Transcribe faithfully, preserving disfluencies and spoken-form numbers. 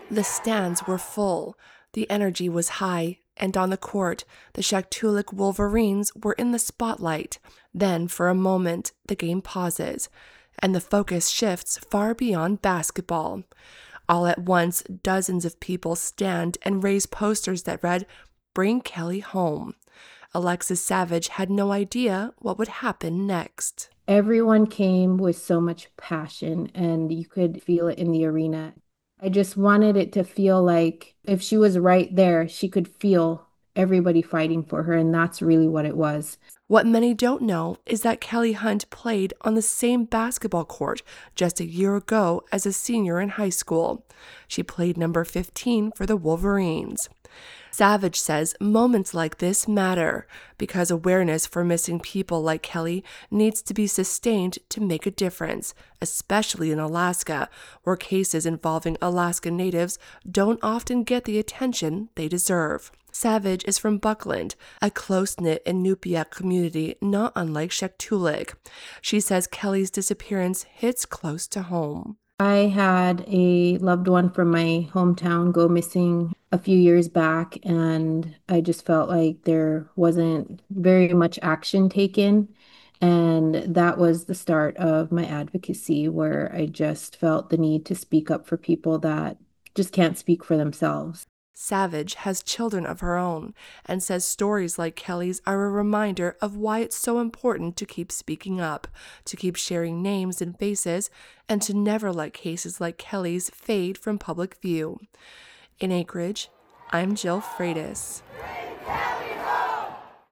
The stands were full, the energy was high, and on the court, the Shaktoolik Wolverines were in the spotlight. Then, for a moment, the game pauses, and the focus shifts far beyond basketball. All at once, dozens of people stand and raise posters that read, "Bring Kelly home." Alexis Savage had no idea what would happen next. Everyone came with so much passion, and you could feel it in the arena. I just wanted it to feel like if she was right there, she could feel everybody fighting for her, and that's really what it was. What many don't know is that Kelly Hunt played on the same basketball court just a year ago as a senior in high school. She played number fifteen for the Wolverines. Savage says moments like this matter because awareness for missing people like Kelly needs to be sustained to make a difference, especially in Alaska, where cases involving Alaska Natives don't often get the attention they deserve. Savage is from Buckland, a close-knit Inupiaq community not unlike Shaktoolik. She says Kelly's disappearance hits close to home. I had a loved one from my hometown go missing a few years back, and I just felt like there wasn't very much action taken. And that was the start of my advocacy, where I just felt the need to speak up for people that just can't speak for themselves. Savage has children of her own and says stories like Kelly's are a reminder of why it's so important to keep speaking up, to keep sharing names and faces, and to never let cases like Kelly's fade from public view. In Anchorage, I'm Jill Freitas.